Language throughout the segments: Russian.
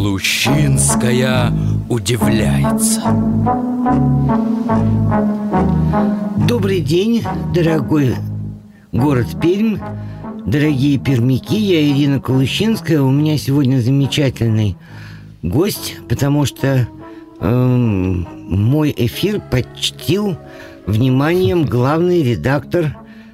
Калущинская удивляется. Добрый день, дорогой город Пермь, дорогие пермяки, я Ирина Калущинская. У меня сегодня замечательный гость, потому что мой эфир почтил вниманием главный редактор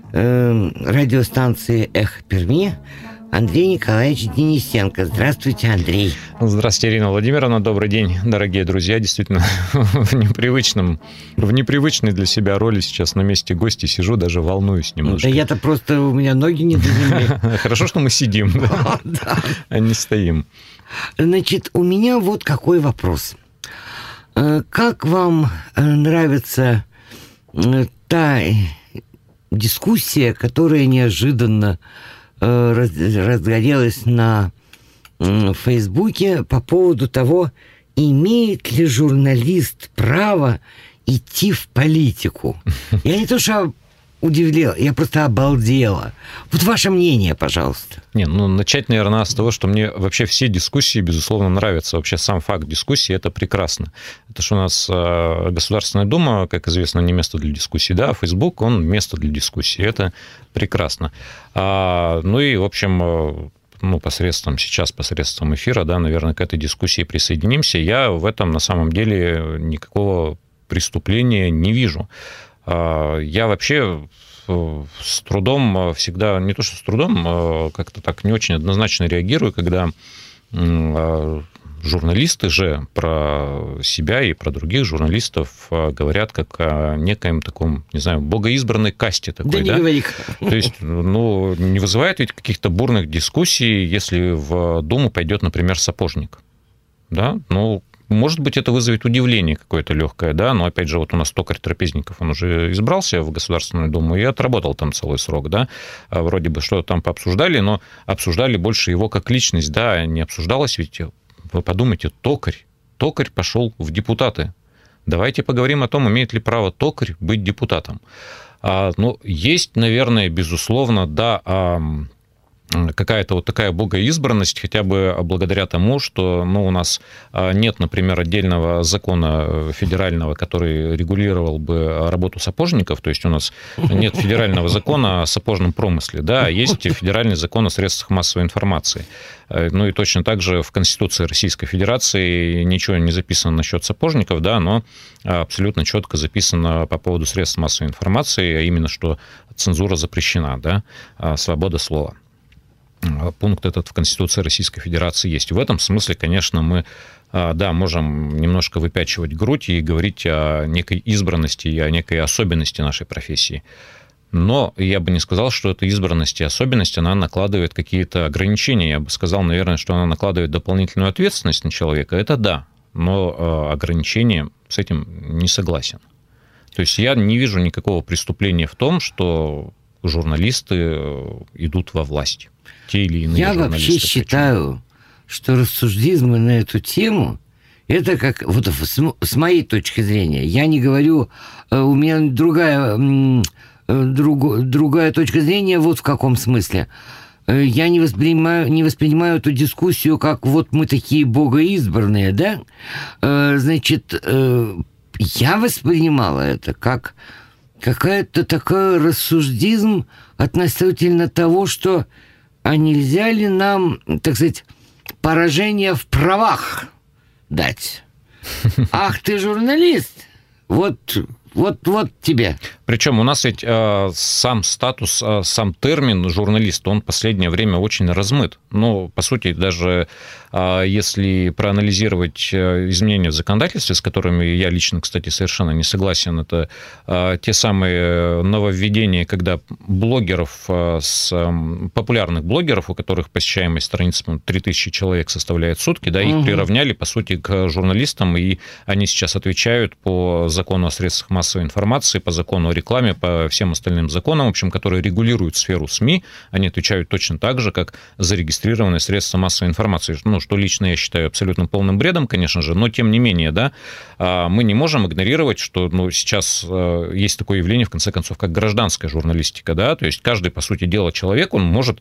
радиостанции «Эхо Перми» Андрей Николаевич Денисенко. Здравствуйте, Андрей. Здравствуйте, Ирина Владимировна. Добрый день, дорогие друзья. Действительно, в непривычной для себя роли сейчас на месте гостя сижу, даже волнуюсь немножко. Да я-то просто, у меня ноги не до земли. Хорошо, что мы сидим, а не стоим. Значит, у меня вот какой вопрос. Как вам нравится та дискуссия, которая неожиданно разгорелась на Фейсбуке по поводу того, имеет ли журналист право идти в политику? Я не то что удивлела, я просто обалдела. Вот ваше мнение, пожалуйста. Начать, наверное, с того, что мне вообще все дискуссии, безусловно, нравятся. Вообще сам факт дискуссии – это прекрасно. Это что у нас Государственная Дума, как известно, не место для дискуссий, да, а Facebook, он место для дискуссий. Это прекрасно. И, в общем, посредством эфира, да, наверное, к этой дискуссии присоединимся. Я в этом, на самом деле, никакого преступления не вижу. Я вообще с трудом всегда, не то что с трудом, как-то так не очень однозначно реагирую, когда журналисты же про себя и про других журналистов говорят как о некоем таком, не знаю, богоизбранной касте такой, да? Да не говори. То есть, не вызывает ведь каких-то бурных дискуссий, если в Думу пойдет, например, Сапожник, да? Может быть, это вызовет удивление какое-то легкое, да, но, опять же, вот у нас токарь Трапезников, он уже избрался в Государственную Думу и отработал там целый срок, да, вроде бы что-то там пообсуждали, но обсуждали больше его как личность, да, не обсуждалось, ведь, вы подумайте, токарь пошел в депутаты. Давайте поговорим о том, имеет ли право токарь быть депутатом. Есть, наверное, безусловно, да, какая-то вот такая богоизбранность, хотя бы благодаря тому, что у нас нет, например, отдельного закона федерального, который регулировал бы работу сапожников, то есть у нас нет федерального закона о сапожном промысле, да, а есть федеральный закон о средствах массовой информации. И точно так же в Конституции Российской Федерации ничего не записано насчет сапожников, да, но абсолютно четко записано по поводу средств массовой информации, а именно, что цензура запрещена, да, свобода слова. Пункт этот в Конституции Российской Федерации есть. В этом смысле, конечно, мы, да, можем немножко выпячивать грудь и говорить о некой избранности и о некой особенности нашей профессии. Но я бы не сказал, что эта избранность и особенность, она накладывает какие-то ограничения. Я бы сказал, наверное, что она накладывает дополнительную ответственность на человека. Это да, но ограничения с этим не согласен. То есть я не вижу никакого преступления в том, что журналисты идут во власть. Те или иные Я вообще считаю, что рассуждизмы на эту тему, это как, вот с моей точки зрения, я не говорю, у меня другая точка зрения, вот в каком смысле. Я не воспринимаю эту дискуссию как вот мы такие богоизбранные, да? Значит, я воспринимала это как какая-то такая рассуждизм относительно того, что нельзя ли нам, так сказать, поражение в правах дать? Ах, ты журналист? Вот тебе. Причем у нас ведь сам статус, сам термин журналист, он в последнее время очень размыт. По сути, даже если проанализировать изменения в законодательстве, с которыми я лично, кстати, совершенно не согласен, это те самые нововведения, когда популярных блогеров, у которых посещаемость страниц 3000 человек составляет в сутки, да, их приравняли, по сути, к журналистам, и они сейчас отвечают по закону о средствах массовой информации, по закону о рекламе, по всем остальным законам, в общем, которые регулируют сферу СМИ, они отвечают точно так же, как зарегистрированные средства массовой информации, что лично я считаю абсолютно полным бредом, конечно же, но тем не менее, да, мы не можем игнорировать, что сейчас есть такое явление, в конце концов, как гражданская журналистика, да, то есть каждый, по сути дела, человек, он может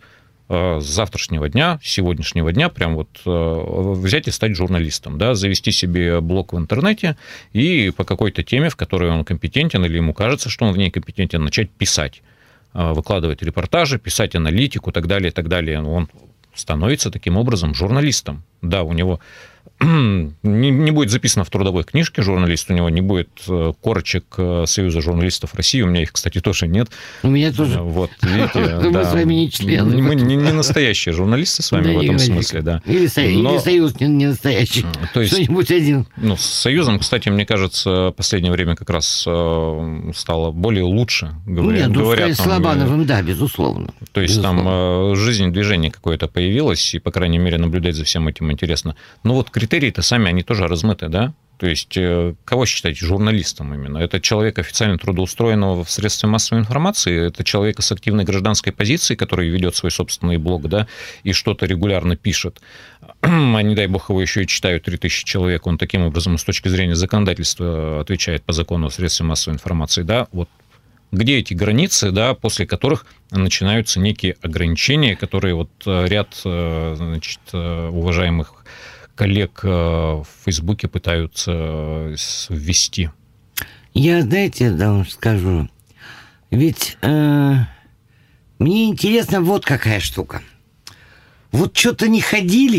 с завтрашнего дня, с сегодняшнего дня прям вот взять и стать журналистом, да, завести себе блог в интернете и по какой-то теме, в которой он компетентен или ему кажется, что он в ней компетентен, начать писать, выкладывать репортажи, писать аналитику и так далее, и так далее. Он становится таким образом журналистом. Да, у него не будет записано в трудовой книжке журналист, у него не будет корочек Союза журналистов России, у меня их, кстати, тоже нет. У меня тоже. Вот, видите, мы с вами не члены. Мы не настоящие журналисты с вами в этом смысле, да. Или Союз не настоящий. То есть, что-нибудь один. Ну, с Союзом, кстати, мне кажется, в последнее время как раз стало более лучше. Говорят, с Лобановым, да, безусловно. То есть там жизнь, движение какое-то появилось, и, по крайней мере, наблюдать за всем этим интересно. Но вот критерии-то сами, они тоже размыты, да? То есть кого считать журналистом именно? Это человек официально трудоустроенного в средстве массовой информации, это человек с активной гражданской позицией, который ведет свой собственный блог, да, и что-то регулярно пишет. А не дай бог его еще и читают 3000 человек, он таким образом с точки зрения законодательства отвечает по закону о средстве массовой информации, да, вот. Где эти границы, да, после которых начинаются некие ограничения, которые вот ряд, значит, уважаемых коллег в Фейсбуке пытаются ввести? Я, знаете, да, вам скажу, ведь мне интересно вот какая штука. Вот что-то не ходили,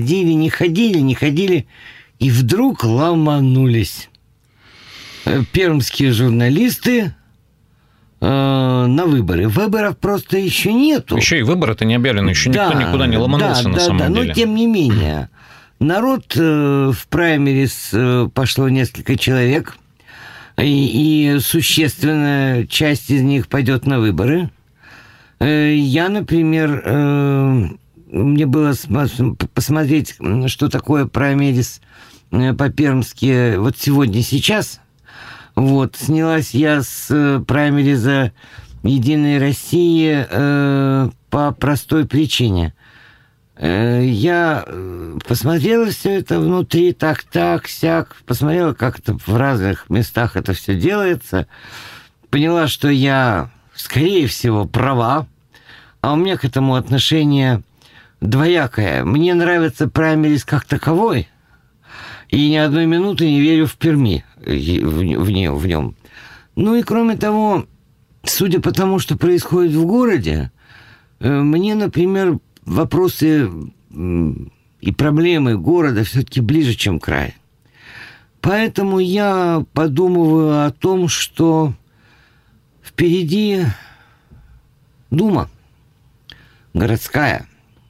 и вдруг ломанулись пермские журналисты на выборы. Выборов просто еще нету. Еще и выборы-то не объявлены, еще никто никуда не ломанулся на самом деле. Но тем не менее, народ в праймерис пошло несколько человек, и существенная часть из них пойдет на выборы. Я, например, мне было посмотреть, что такое праймерис по-пермски вот сегодня, сейчас. Вот, снялась я с праймериза «Единой России» по простой причине. Я посмотрела все это внутри, так-сяк, посмотрела, как это в разных местах это все делается, поняла, что я, скорее всего, права, а у меня к этому отношение двоякое. Мне нравится праймериз как таковой, и ни одной минуты не верю в Перми, в нем. Ну и кроме того, судя по тому, что происходит в городе, мне, например, вопросы и проблемы города все-таки ближе, чем край. Поэтому я подумываю о том, что впереди Дума городская.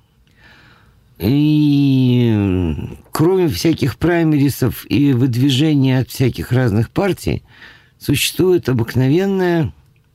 И кроме всяких праймерисов и выдвижения от всяких разных партий, существует обыкновенное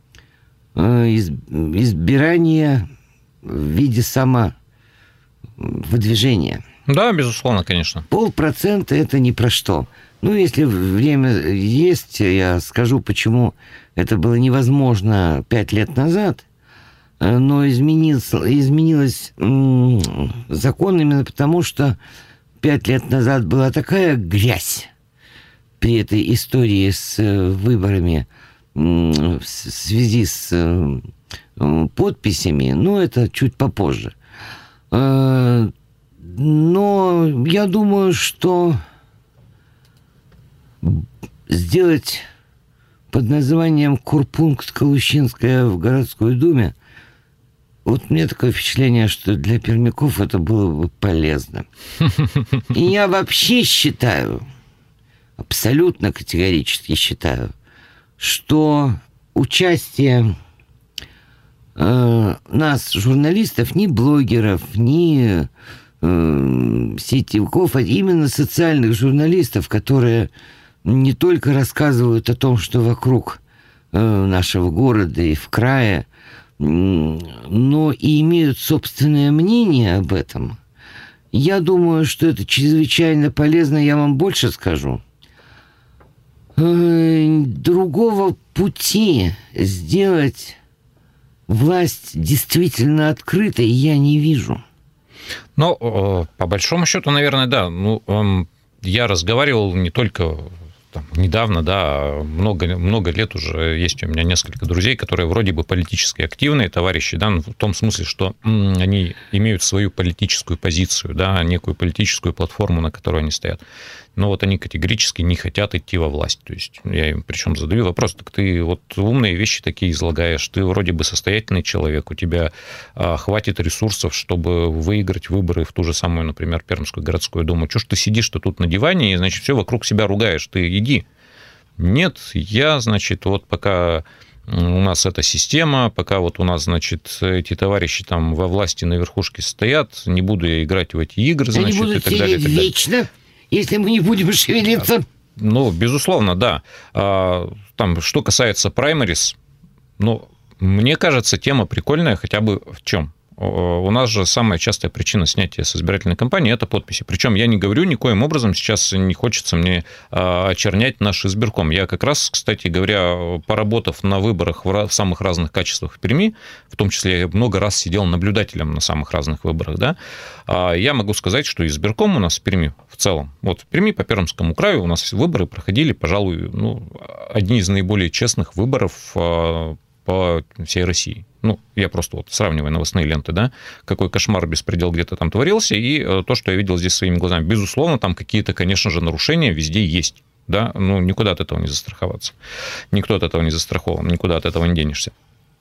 избирание в виде самовыдвижения. Да, безусловно, конечно. 0,5% это ни про что. Ну, если время есть, я скажу, почему это было невозможно 5 лет назад. Но изменилось закон именно потому, что 5 лет назад была такая грязь при этой истории с выборами в связи с подписями, но это чуть попозже. Но я думаю, что сделать под названием «Курпункт Калущинская» в городской думе, вот мне такое впечатление, что для пермяков это было бы полезно. И я вообще считаю, абсолютно категорически считаю, что участие нас, журналистов, ни блогеров, ни сетевиков, а именно социальных журналистов, которые не только рассказывают о том, что вокруг нашего города и в крае, но и имеют собственное мнение об этом. Я думаю, что это чрезвычайно полезно, я вам больше скажу. Другого пути сделать власть действительно открытой я не вижу. Ну, по большому счету, наверное, да. Ну, я разговаривал не только там, недавно, да, много лет уже есть у меня несколько друзей, которые вроде бы политически активные товарищи, да, в том смысле, что они имеют свою политическую позицию, да, некую политическую платформу, на которой они стоят. Но вот они категорически не хотят идти во власть. То есть я им причем задаю вопрос: так ты вот умные вещи такие излагаешь, ты вроде бы состоятельный человек, у тебя хватит ресурсов, чтобы выиграть выборы в ту же самую, например, Пермскую городскую думу. Чего ж ты сидишь-то тут на диване и, значит, все вокруг себя ругаешь, ты иди. Нет, я, значит, вот пока у нас эта система, пока вот у нас, значит, эти товарищи там во власти на верхушке стоят, не буду я играть в эти игры, значит, они будут и так далее. сидеть вечно, если мы не будем шевелиться. Ну, безусловно, да. Там, что касается праймерис, ну, мне кажется, тема прикольная хотя бы в чем? У нас же самая частая причина снятия с избирательной кампании – это подписи. Причем я не говорю никоим образом, сейчас не хочется мне очернять наш избирком. Я как раз, кстати говоря, поработав на выборах в самых разных качествах в Перми, в том числе я много раз сидел наблюдателем на самых разных выборах, да, я могу сказать, что избирком у нас в Перми в целом, вот в Перми по Пермскому краю у нас выборы проходили, пожалуй, одни из наиболее честных выборов по всей России. Ну, я просто вот сравниваю новостные ленты, да, какой кошмар, беспредел где-то там творился, и то, что я видел здесь своими глазами. Безусловно, там какие-то, конечно же, нарушения везде есть, да, ну, никуда от этого не застраховаться. Никто от этого не застрахован, никуда от этого не денешься.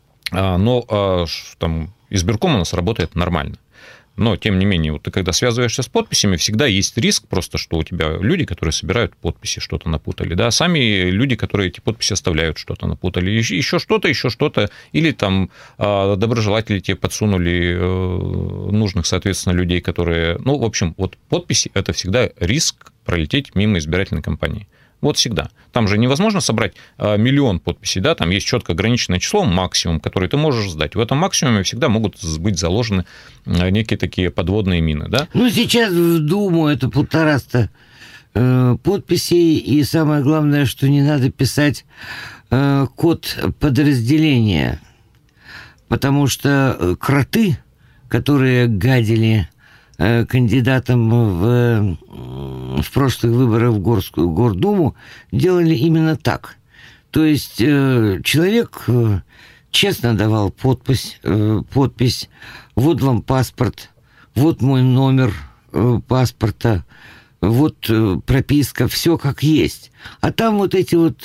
Но там избирком у нас работает нормально. Но, тем не менее, вот ты когда связываешься с подписями, всегда есть риск просто, что у тебя люди, которые собирают подписи, что-то напутали, да, сами люди, которые эти подписи оставляют, что-то напутали, еще что-то, или там доброжелатели тебе подсунули нужных, соответственно, людей, которые... Ну, в общем, вот подписи – это всегда риск пролететь мимо избирательной кампании. Вот всегда. Там же невозможно собрать миллион подписей, да, там есть четко ограниченное число, максимум, который ты можешь сдать. В этом максимуме всегда могут быть заложены некие такие подводные мины, да. Ну, сейчас в Думу это 150 подписей, и самое главное, что не надо писать код подразделения, потому что кроты, которые гадили кандидатам в прошлых выборах в Гордуму, делали именно так. То есть человек честно давал подпись, вот вам паспорт, вот мой номер паспорта, вот прописка, все как есть. А там вот эти вот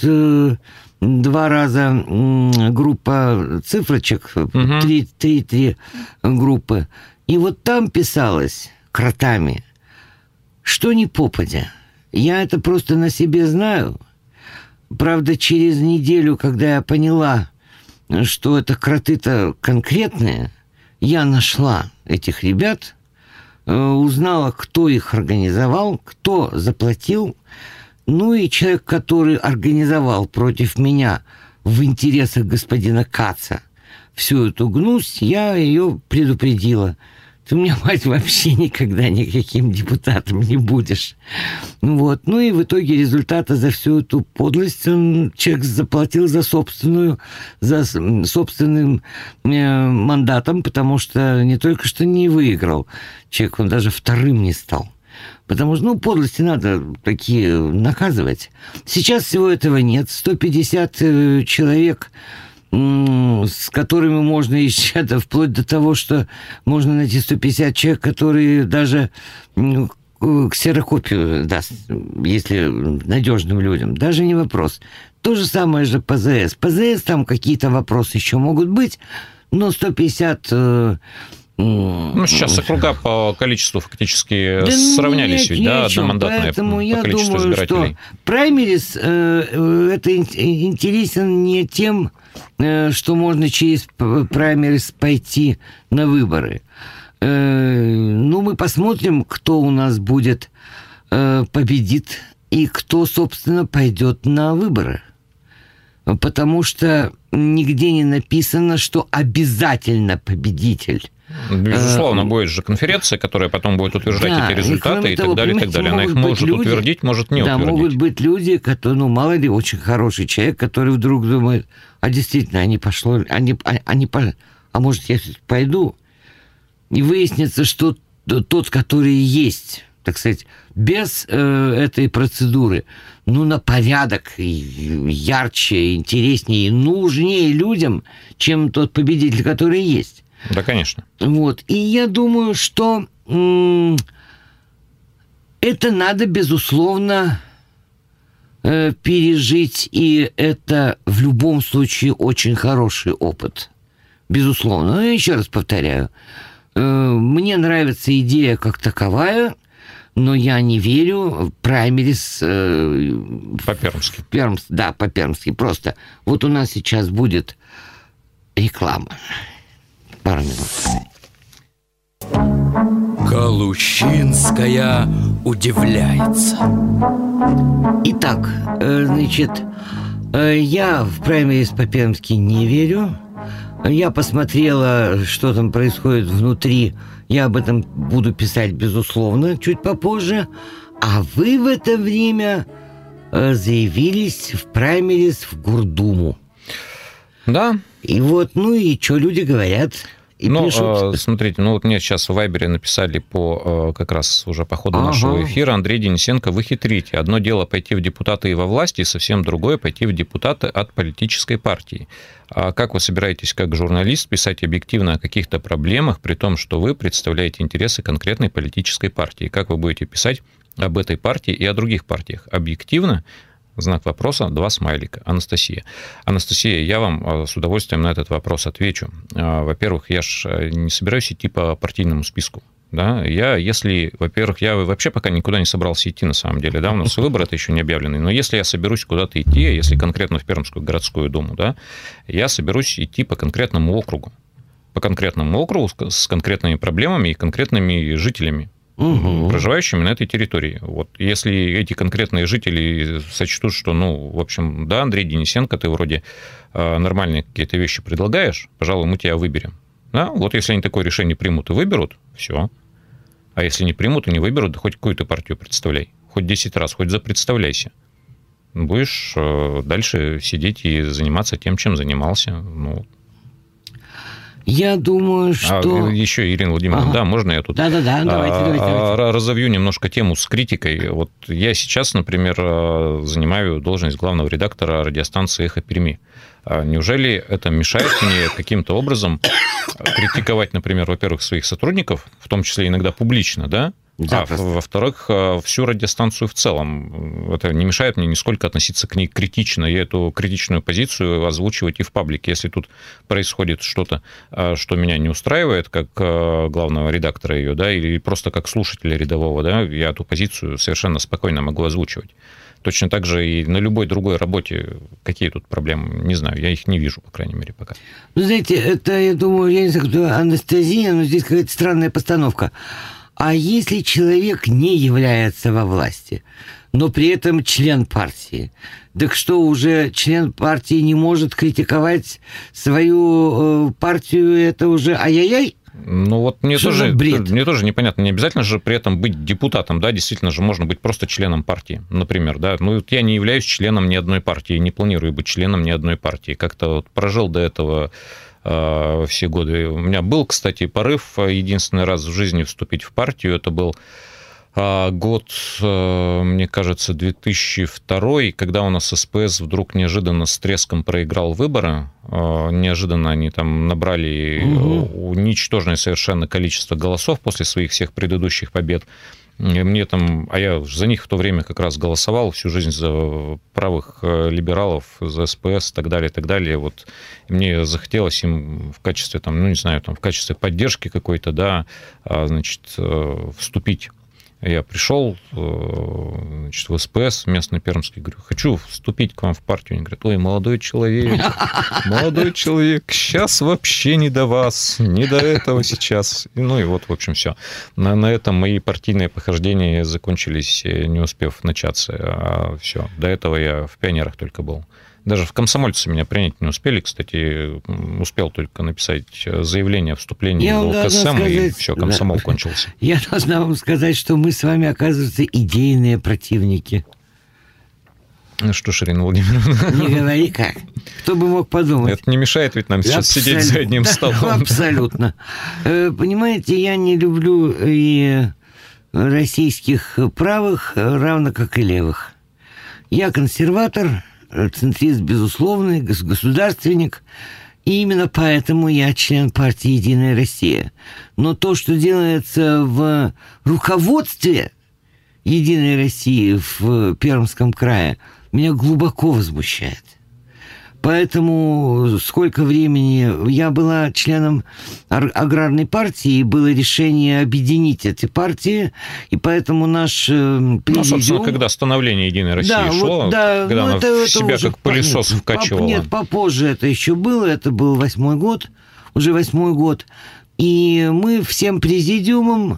2 раза группа цифрочек, 3 группы, и вот там писалось кротами, что ни попадя. Я это просто на себе знаю. Правда, через неделю, когда я поняла, что это кроты-то конкретные, я нашла этих ребят, узнала, кто их организовал, кто заплатил. Ну и человек, который организовал против меня в интересах господина Каца всю эту гнусь, я ее предупредила. Ты у меня, мать, вообще никогда никаким депутатом не будешь. Вот. Ну и в итоге результата за всю эту подлость человек заплатил за собственным мандатом, потому что не только что не выиграл человек, он даже вторым не стал. Потому что, подлости надо такие наказывать. Сейчас всего этого нет. 150 человек, с которыми можно еще, вплоть до того, что можно найти 150 человек, которые даже ксерокопию даст, если надежным людям. Даже не вопрос. То же самое же ПЗС. ПЗС там какие-то вопросы еще могут быть, но 150... сейчас округа по количеству фактически сравнялись, ведь, да, одномандатные поэтому по количеству избирателей. Что праймерис это интересен не тем, что можно через праймерис пойти на выборы. Мы посмотрим, кто у нас будет победит и кто, собственно, пойдет на выборы. Потому что нигде не написано, что обязательно победитель. Безусловно, будет же конференция, которая потом будет утверждать эти результаты и так далее, и так далее. Она их может утвердить, может не утвердить. Да, могут быть люди, которые, мало ли, очень хороший человек, который вдруг думает, а действительно, а может, я пойду, и выяснится, что тот, который есть так сказать, без этой процедуры, на порядок ярче, интереснее и нужнее людям, чем тот победитель, который есть. Да, конечно. Вот. И я думаю, что это надо, безусловно, пережить, и это в любом случае очень хороший опыт. Безусловно. Но еще раз повторяю, мне нравится идея как таковая, но я не верю в праймерис... По-пермски. Да, по-пермски. Просто вот у нас сейчас будет реклама. Пару минут. Калущинская удивляется. Итак, значит, я в праймерис по-пермски не верю. Я посмотрела, что там происходит внутри. Я об этом буду писать, безусловно, чуть попозже. А вы в это время заявились в праймерис в Гордуму. Да. И вот, и что люди говорят? И пишут. Смотрите, мне сейчас в Вайбере написали как раз уже по ходу нашего эфира: Андрей Денисенко, вы хитрите. Одно дело пойти в депутаты и во власти, и совсем другое пойти в депутаты от политической партии. А как вы собираетесь как журналист писать объективно о каких-то проблемах, при том, что вы представляете интересы конкретной политической партии? Как вы будете писать об этой партии и о других партиях? Объективно? Знак вопроса, 2 смайлика. Анастасия, я вам с удовольствием на этот вопрос отвечу. Во-первых, я же не собираюсь идти по партийному списку. Да? Я вообще пока никуда не собрался идти, на самом деле. Да? У нас выбор это еще не объявленный. Но если я соберусь куда-то идти, если конкретно в Пермскую городскую думу, да, я соберусь идти по конкретному округу. По конкретному округу с конкретными проблемами и конкретными жителями, проживающими на этой территории. Вот если эти конкретные жители сочтут, что, в общем, да, Андрей Денисенко, ты вроде нормальные какие-то вещи предлагаешь, пожалуй, мы тебя выберем. Да? Вот если они такое решение примут и выберут, все. А если не примут и не выберут, да хоть какую-то партию представляй. Хоть 10 раз, хоть запредставляйся. Будешь дальше сидеть и заниматься тем, чем занимался. Я думаю, что... Еще, Ирина Владимировна, да, можно я тут... Да, давайте. Разовью немножко тему с критикой. Вот я сейчас, например, занимаю должность главного редактора радиостанции «Эхо Перми». Неужели это мешает мне каким-то образом критиковать, например, во-первых, своих сотрудников, в том числе иногда публично, да? А во-вторых, всю радиостанцию в целом. Это не мешает мне нисколько относиться к ней критично. Я эту критичную позицию озвучивать и в паблике. Если тут происходит что-то, что меня не устраивает, как главного редактора ее, да, или просто как слушателя рядового, да, я эту позицию совершенно спокойно могу озвучивать. Точно так же и на любой другой работе. Какие тут проблемы? Не знаю, я их не вижу, по крайней мере, пока. Знаете, это, я думаю, я не знаю, кто анестезия, но здесь какая-то странная постановка. А если человек не является во власти, но при этом член партии, так что уже член партии не может критиковать свою партию, это уже ай-яй-яй? Мне тоже непонятно, не обязательно же при этом быть депутатом, да, действительно же можно быть просто членом партии, например, да. Я не являюсь членом ни одной партии, не планирую быть членом ни одной партии. Как-то прожил до этого все годы. У меня был, кстати, порыв единственный раз в жизни вступить в партию. Это был год, мне кажется, 2002, когда у нас СПС вдруг неожиданно с треском проиграл выборы. Неожиданно они там набрали ничтожное совершенно количество голосов после своих всех предыдущих побед. А я за них в то время как раз голосовал всю жизнь за правых либералов, за СПС и так далее, и так далее. Вот. И мне захотелось им в качестве, в качестве поддержки какой-то, да, вступить. Я пришел, в СПС местный пермский, говорю, хочу вступить к вам в партию. Они говорят, ой, молодой человек, сейчас вообще не до вас, не до этого сейчас. И в общем, все. На этом мои партийные похождения закончились, не успев начаться. Все, до этого я в пионерах только был. Даже в комсомольцы меня принять не успели, кстати, успел только написать заявление о вступлении в ЛКСМ, и все, комсомол кончился. Я должна вам сказать, что мы с вами, оказывается, идейные противники. Что ж, Ирина Владимировна... Не говори как. Кто бы мог подумать. Это не мешает ведь нам сейчас сидеть за одним столом. Абсолютно. Понимаете, я не люблю и российских правых, равно как и левых. Я консерватор, центрист безусловный, государственник, и именно поэтому я член партии «Единая Россия». Но то, что делается в руководстве «Единой России» в Пермском крае, меня глубоко возмущает. Поэтому сколько времени... Я была членом аграрной партии, и было решение объединить эти партии, и поэтому наш президиум... Ну, собственно, когда становление «Единой России» шло, когда она в себя как пылесос вкачивала. Нет, попозже это еще было, это был 8-й год, уже 8-й год. И мы всем президиумом,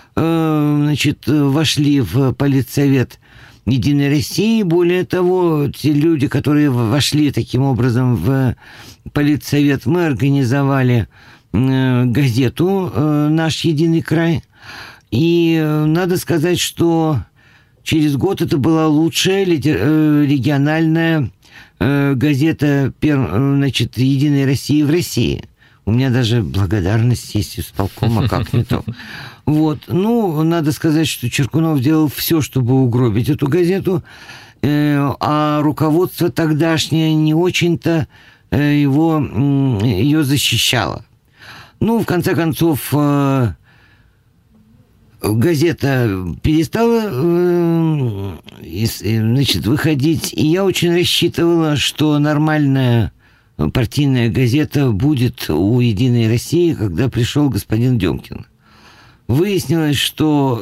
вошли в политсовет «Единой России». Более того, те люди, которые вошли таким образом в политсовет, мы организовали газету «Наш Единый край». И надо сказать, что через год это была лучшая региональная газета «Единой России» в России. У меня даже благодарность есть исполкома, как не то. Вот. Ну, надо сказать, что Чиркунов делал все, чтобы угробить эту газету, а руководство тогдашнее не очень-то ее защищало. Ну, в конце концов, газета перестала выходить, и я очень рассчитывала, что нормальная партийная газета будет у «Единой России», когда пришел господин Демкин. Выяснилось, что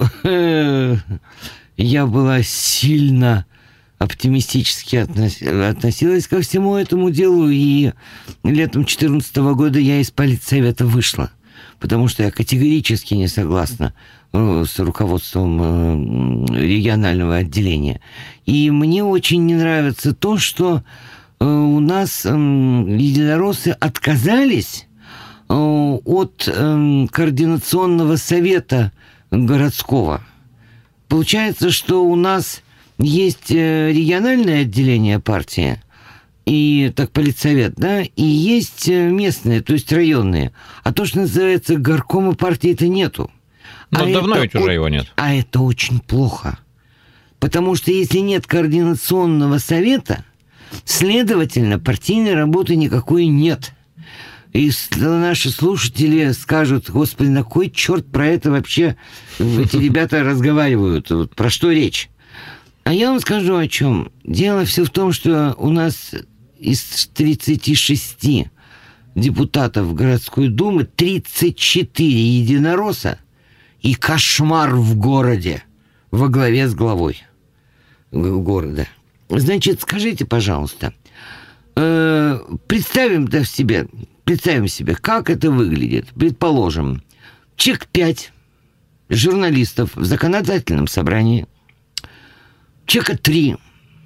я была сильно оптимистически относилась ко всему этому делу, и летом 2014 года я из политсовета вышла, потому что я категорически не согласна с руководством регионального отделения. И мне очень не нравится то, что у нас единороссы отказались от координационного совета городского. Получается, что у нас есть региональное отделение партии, и так политсовет, да, и есть местные, то есть районные. А то, что называется горкома партии, это нету. Но давно ведь уже его нет. А это очень плохо. Потому что если нет координационного совета, следовательно, партийной работы никакой нет. И наши слушатели скажут: господи, на кой черт про это вообще эти ребята разговаривают? Вот про что речь? А я вам скажу о чем. Дело все в том, что у нас из 36 депутатов городской думы 34 единоросса и кошмар в городе во главе с главой города. Значит, скажите, пожалуйста, представим себе, как это выглядит. Предположим, человек 5 журналистов в законодательном собрании, человека 3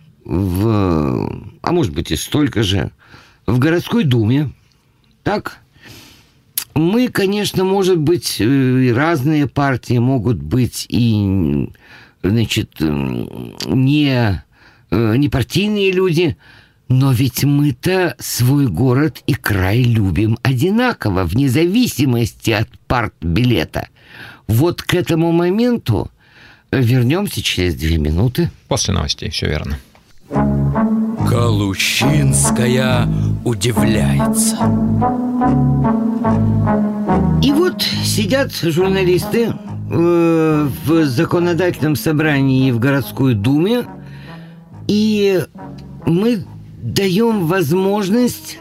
а может быть и столько же, в городской думе. Так? Мы, конечно, может быть, и разные партии могут быть, и, значит, не партийные люди, но ведь мы-то свой город и край любим одинаково, вне зависимости от партбилета. Вот к этому моменту вернемся через 2 минуты. После новостей, все верно. Галущинская удивляется. И вот сидят журналисты в законодательном собрании и в городской думе, и мы даем возможность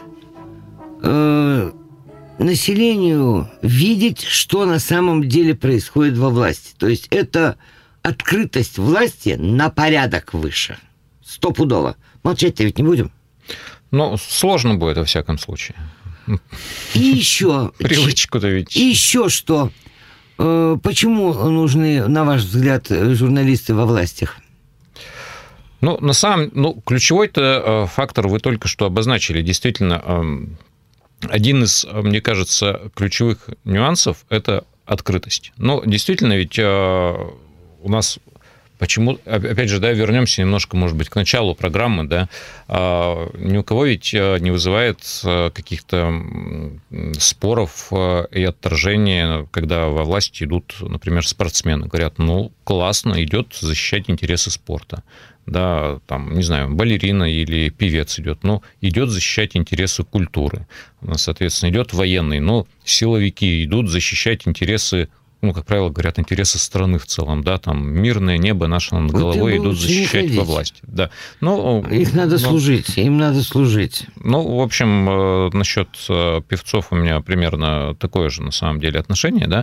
населению видеть, что на самом деле происходит во власти. То есть это открытость власти на порядок выше. Стопудово. Молчать-то ведь не будем. Ну, сложно будет, во всяком случае. И еще... Привычку-то ведь... И еще что? Почему нужны, на ваш взгляд, журналисты во властях? Ключевой-то фактор вы только что обозначили. Действительно, один из, мне кажется, ключевых нюансов – это открытость. Но действительно, ведь у нас Почему, опять же, да, вернемся немножко, может быть, к началу программы, да, ни у кого ведь не вызывает каких-то споров и отторжения, когда во власти идут, например, спортсмены, говорят, ну, классно, идет защищать интересы спорта, да, там, не знаю, балерина или певец идет, но идет защищать интересы культуры, соответственно, идет военный, но силовики идут защищать интересы, ну, как правило, говорят, интересы страны в целом, да, там мирное небо наше над головой идут защищать во власти. Да. Ну, их надо служить, им надо служить. Ну, в общем, насчет певцов у меня примерно такое же, на самом деле, отношение, да.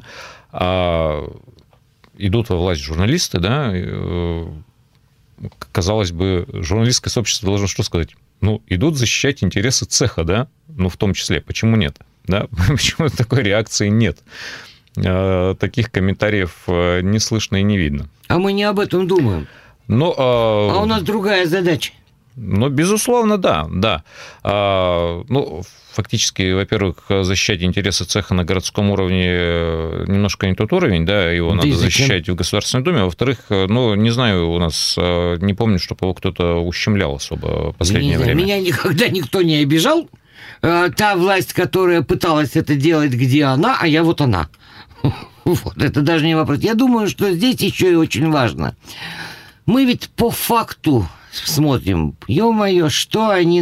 Идут во власть журналисты, да, казалось бы, журналистское сообщество должно что сказать? Ну, идут защищать интересы цеха, да, ну, в том числе, почему нет, да, почему такой реакции нет? Таких комментариев не слышно и не видно. А мы не об этом думаем. А у нас другая задача. Ну, безусловно, да, да. Ну, фактически, во-первых, защищать интересы цеха на городском уровне немножко не тот уровень, да, его надо защищать в Государственной Думе. Во-вторых, ну, не знаю, у нас, не помню, чтобы его кто-то ущемлял особо в последнее время. Меня никогда никто не обижал. Та власть, которая пыталась это делать, где она, а я вот она. Вот, это даже не вопрос. Я думаю, что здесь еще и очень важно. Мы ведь по факту смотрим, ё-моё, что они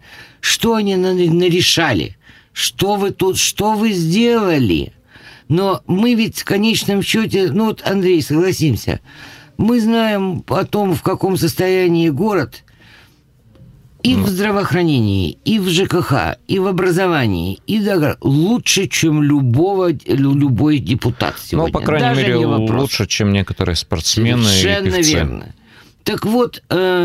нарешали, что вы сделали. Но мы ведь в конечном счете, ну вот, Андрей, согласимся, мы знаем о том, в каком состоянии город и в здравоохранении, и в ЖКХ, и в образовании, и лучше, чем любой депутат сегодня. Ну, по крайней мере, лучше, чем некоторые спортсмены. Совершенно и певцы. Верно. Так вот,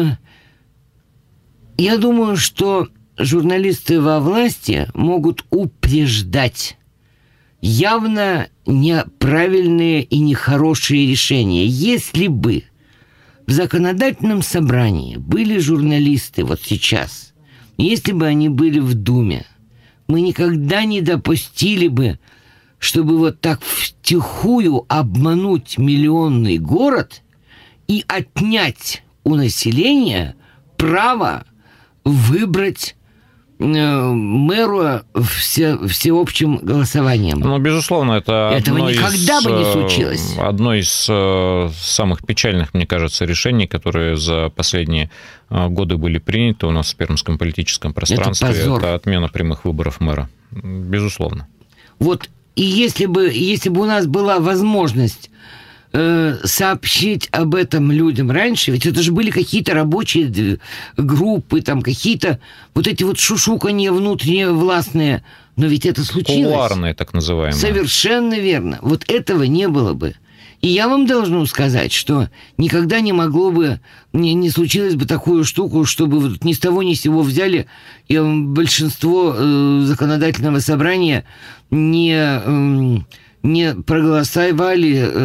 я думаю, что журналисты во власти могут упреждать явно неправильные и нехорошие решения. Если бы в законодательном собрании были журналисты вот сейчас, если бы они были в Думе, мы никогда не допустили бы, чтобы вот так втихую обмануть миллионный город и отнять у населения право выбрать мэру всеобщим голосованием. Ну, безусловно, этого никогда бы не случилось. Одно из самых печальных, мне кажется, решений, которые за последние годы были приняты у нас в пермском политическом пространстве, это отмена прямых выборов мэра. Безусловно. Вот, и если бы у нас была возможность сообщить об этом людям раньше, ведь это же были какие-то рабочие группы, там какие-то вот эти вот шушуканья внутренние властные, но ведь это случилось. Кулуарные, так называемые. Совершенно верно. Вот этого не было бы. И я вам должен сказать, что никогда не могло бы, не случилось бы такую штуку, чтобы вот ни с того ни с сего взяли, и большинство законодательного собрания не проголосовали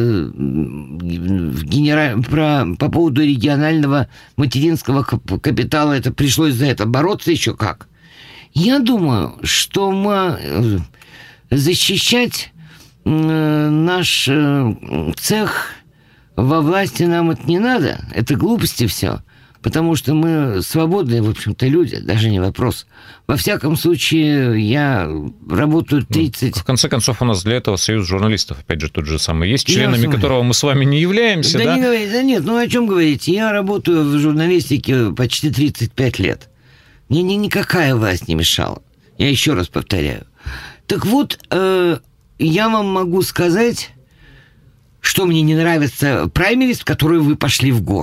по поводу регионального материнского капитала. Это пришлось за это бороться еще как. Я думаю, что защищать наш цех во власти нам это не надо. Это глупости все. Потому что мы свободные, в общем-то, люди, даже не вопрос. Во всяком случае, я работаю 30... В конце концов, у нас для этого союз журналистов, опять же, тот же самый есть, членами которого мы с вами не являемся, да? Нет, ну о чем говорить? Я работаю в журналистике почти 35 лет. Мне никакая власть не мешала. Я еще раз повторяю. Так вот, я вам могу сказать... Что мне не нравится праймериз, в который вы пошли в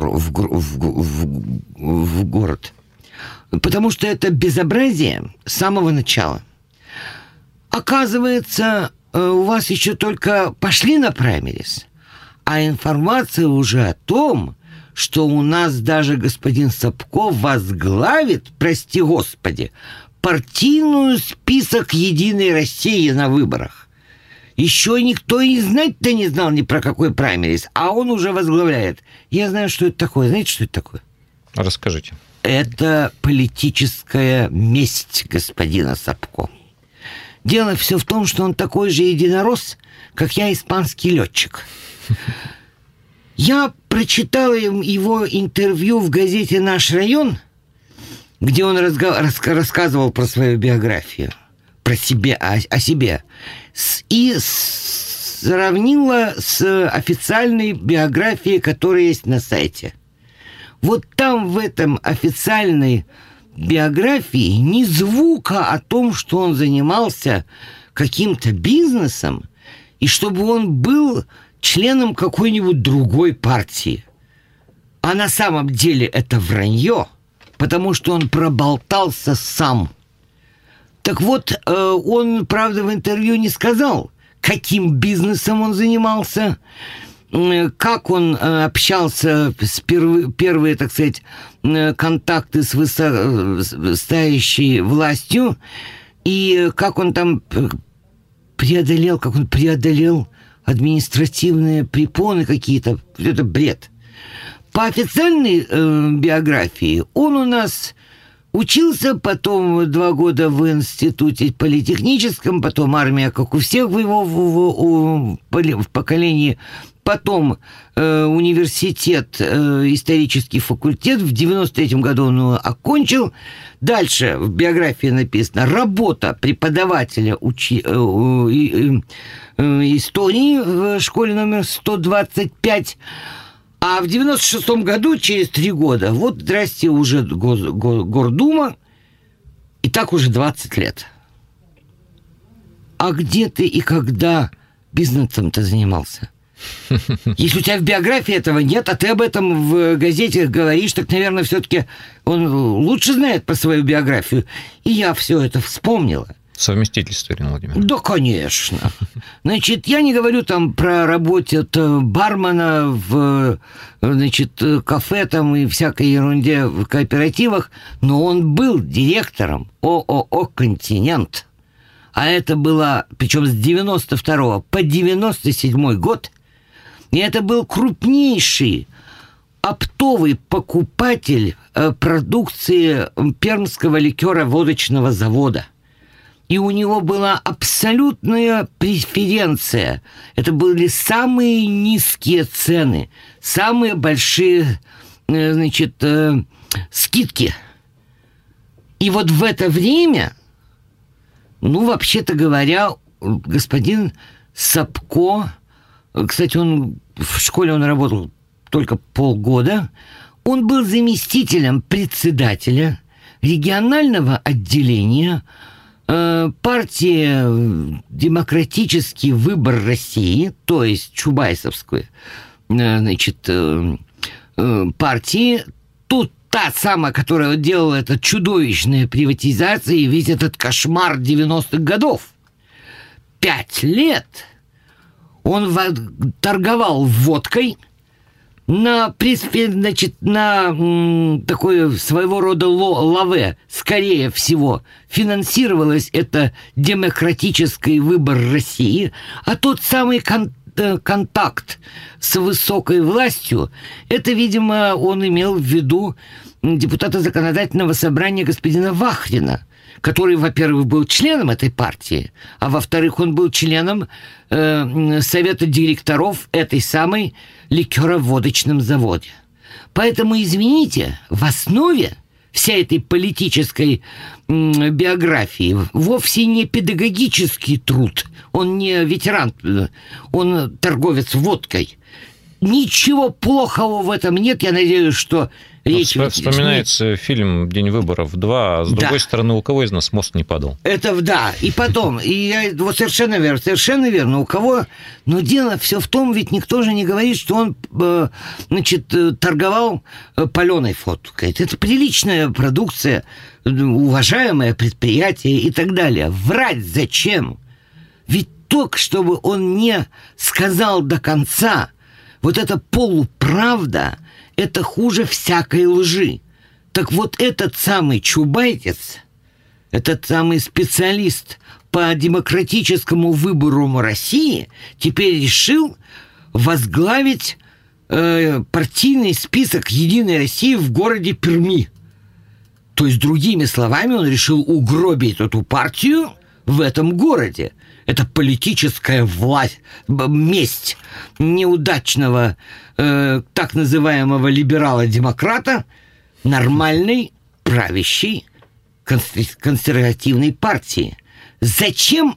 город. Потому что это безобразие с самого начала. Оказывается, у вас еще только пошли на праймериз, а информация уже о том, что у нас даже господин Сапко возглавит, прости господи, партийную список «Единой России» на выборах. Еще никто и знать-то не знал ни про какой праймериз, а он уже возглавляет. Я знаю, что это такое. Знаете, что это такое? Расскажите. Это политическая месть господина Сапко. Дело все в том, что он такой же единорос, как я, испанский летчик. Я прочитал его интервью в газете «Наш район», где он рассказывал про свою биографию, про себя, о себе, и сравнила с официальной биографией, которая есть на сайте. Вот там, в этом официальной биографии, ни звука о том, что он занимался каким-то бизнесом, и чтобы он был членом какой-нибудь другой партии. А на самом деле это вранье, потому что он проболтался сам. Так вот, он, правда, в интервью не сказал, каким бизнесом он занимался, как он общался с первые, так сказать, контакты с высокостоящей властью, и как он там преодолел административные препоны какие-то. Это бред. По официальной биографии он у нас учился, потом 2 года в институте политехническом, потом армия, как у всех в его в поколении, потом университет, исторический факультет, в 93-м году он его окончил. Дальше в биографии написано «Работа преподавателя истории в школе номер 125». А в 96-м году, через 3 года, вот, здрасте, уже Гордума, и так уже 20 лет. А где ты и когда бизнесом-то занимался? Если у тебя в биографии этого нет, а ты об этом в газете говоришь, так, наверное, все-таки он лучше знает про свою биографию. И я все это вспомнила. Совместительство, Ирина Владимировна. Да, конечно. Значит, я не говорю там про работу бармена в, значит, кафе там и всякой ерунде в кооперативах, но он был директором ООО «Континент». А это было, причем с 92 по 97 год, и это был крупнейший оптовый покупатель продукции Пермского ликеро-водочного завода. И у него была абсолютная преференция. Это были самые низкие цены, самые большие, значит, скидки. И вот в это время, ну, вообще-то говоря, господин Сапко, кстати, он в школе он работал только полгода, он был заместителем председателя регионального отделения партии «Демократический выбор России», то есть Чубайсовской, значит, партии, тут та самая, которая делала это чудовищная приватизация и весь этот кошмар 90-х годов. 5 лет он торговал водкой значит, на такое своего рода лаве, скорее всего, финансировалось это демократический выбор России, а тот самый контакт с высокой властью, это, видимо, он имел в виду депутата законодательного собрания господина Вахрина, который, во-первых, был членом этой партии, а во-вторых, он был членом совета директоров этой самой ликеро-водочном заводе. Поэтому, извините, в основе всей этой политической биографии вовсе не педагогический труд, он не ветеран, он торговец водкой. Ничего плохого в этом нет, я надеюсь, что речь... Вспоминается фильм «День выборов 2», а с другой стороны, у кого из нас мост не падал? Это да, и потом, вот совершенно верно, у кого... Но дело все в том, ведь никто же не говорит, что он, значит, торговал паленой водкой. Это приличная продукция, уважаемое предприятие и так далее. Врать зачем? Ведь только чтобы он не сказал до конца... Вот эта полуправда, это хуже всякой лжи. Так вот этот самый чубайтец, этот самый специалист по демократическому выбору России теперь решил возглавить партийный список «Единой России» в городе Перми. То есть, другими словами, он решил угробить эту партию в этом городе. это политическая власть, месть неудачного так называемого либерала-демократа нормальной правящей консервативной партии. Зачем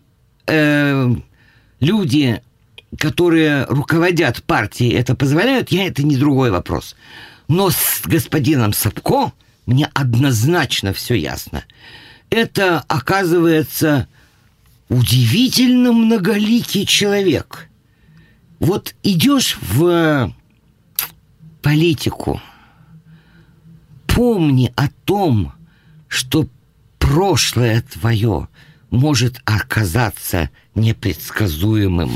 люди, которые руководят партией, это позволяют, это не другой вопрос. Но с господином Собко мне однозначно все ясно. Это, оказывается, удивительно многоликий человек. Вот идешь в политику, помни о том, что прошлое твое может оказаться непредсказуемым.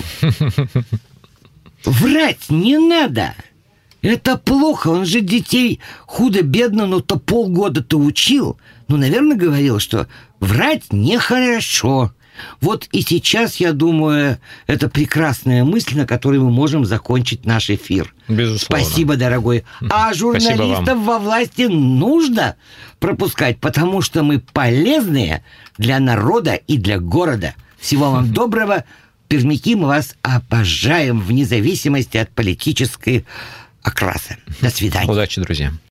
Врать не надо. Это плохо. Он же детей худо-бедно, но-то полгода-то учил. Наверное, говорил, что врать нехорошо. Вот и сейчас, я думаю, это прекрасная мысль, на которой мы можем закончить наш эфир. Безусловно. Спасибо, дорогой. А журналистов во власти нужно пропускать, потому что мы полезные для народа и для города. Всего вам доброго. Пермяки, мы вас обожаем вне зависимости от политической окраса. До свидания. Удачи, друзья.